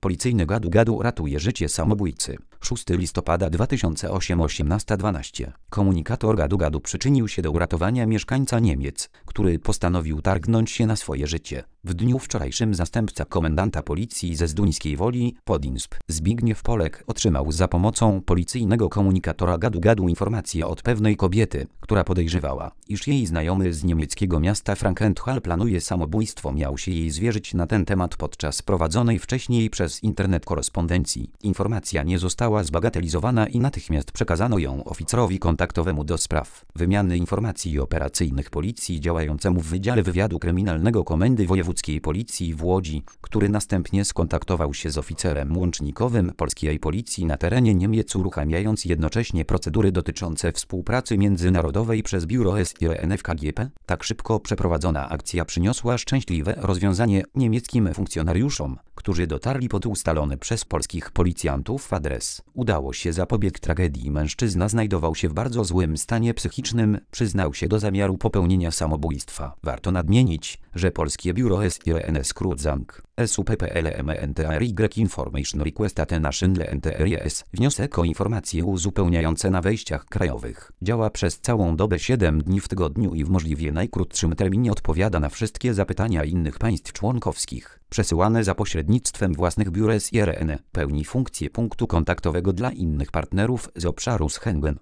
policyjny Gadu-Gadu ratuje życie samobójcy. 6 listopada 2008 18:12. Komunikator Gadu-Gadu przyczynił się do uratowania mieszkańca Niemiec, który postanowił targnąć się na swoje życie. W dniu wczorajszym zastępca komendanta policji ze Zduńskiej Woli, Podinsp, Zbigniew Polek otrzymał za pomocą policyjnego komunikatora Gadu-Gadu informację od pewnej kobiety, która podejrzewała, iż jej znajomy z niemieckiego miasta Frankenthal planuje samobójstwo. Miał się jej zwierzyć na ten temat podczas prowadzonej wcześniej przez internet korespondencji. Informacja nie została zbagatelizowana i natychmiast przekazano ją oficerowi kontaktowemu do spraw wymiany informacji operacyjnych policji działającemu w Wydziale Wywiadu Kryminalnego Komendy Wojewódzkiej Policji w Łodzi, który następnie skontaktował się z oficerem łącznikowym polskiej policji na terenie Niemiec, uruchamiając jednocześnie procedury dotyczące współpracy międzynarodowej przez biuro SIRN w KGB. Tak szybko przeprowadzona akcja przyniosła szczęśliwe rozwiązanie niemieckim funkcjonariuszom, którzy dotarli pod ustalony przez polskich policjantów adres. Udało się zapobiec tragedii. Mężczyzna znajdował się w bardzo złym stanie psychicznym, przyznał się do zamiaru popełnienia samobójstwa. Warto nadmienić, że polskie biuro SIRN skrót ZANK SUPPLMENTRY Information Request Attention NTRS wniosek o informacje uzupełniające na wejściach krajowych. Działa przez całą dobę 7 dni w tygodniu i w możliwie najkrótszym terminie odpowiada na wszystkie zapytania innych państw członkowskich. Przesyłane za pośrednictwem własnych biur SIRN. Pełni funkcję punktu kontaktowego dla innych partnerów z obszaru Schengen.